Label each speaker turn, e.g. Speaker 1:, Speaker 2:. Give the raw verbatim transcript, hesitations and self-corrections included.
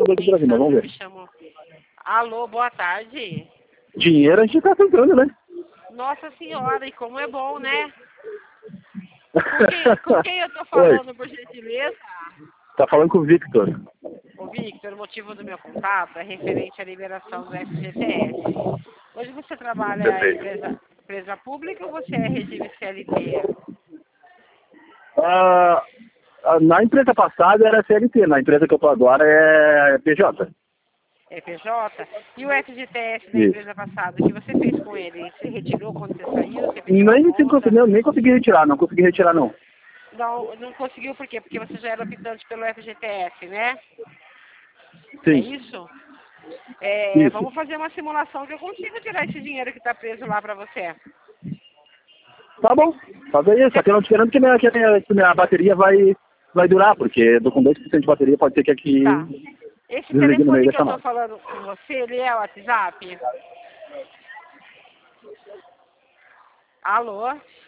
Speaker 1: todo aqui do Brasil, mas vamos ver.
Speaker 2: Me chamou. Alô, boa tarde.
Speaker 1: Dinheiro a gente tá tentando, né?
Speaker 2: Nossa senhora, e como é bom, né? Com quem, com quem eu tô falando,
Speaker 1: Oi,
Speaker 2: por gentileza?
Speaker 1: tá falando com o Victor.
Speaker 2: Ô Victor, o motivo do meu contato é referente à liberação do F G T S. Hoje você trabalha em
Speaker 1: Perfeito.
Speaker 2: empresa, empresa pública ou você é regime C L T?
Speaker 1: Ah, ah, na empresa passada era C L T, na empresa que eu tô agora é P J.
Speaker 2: É P J? E o F G T S da
Speaker 1: Isso.
Speaker 2: empresa passada, o que você fez com ele? Você retirou quando você saiu? Você pediu a
Speaker 1: Nem, se
Speaker 2: conta?
Speaker 1: consegui, não, nem consegui retirar, não consegui retirar não.
Speaker 2: Não, não conseguiu por quê? Porque você já era optante pelo F G T S, né? É
Speaker 1: Sim,
Speaker 2: isso? É,
Speaker 1: isso.
Speaker 2: vamos fazer uma simulação que eu consigo tirar esse dinheiro que está preso lá para você.
Speaker 1: Tá bom, fazer isso. Só que eu não tô esperando que minha, que minha, que minha bateria vai, vai durar, porque tô com dois por cento de bateria, pode ser que
Speaker 2: Tá.
Speaker 1: aqui
Speaker 2: Esse
Speaker 1: desligue no meio
Speaker 2: telefone
Speaker 1: da
Speaker 2: que eu estou
Speaker 1: chamada.
Speaker 2: falando com você, ele é o WhatsApp? Alô?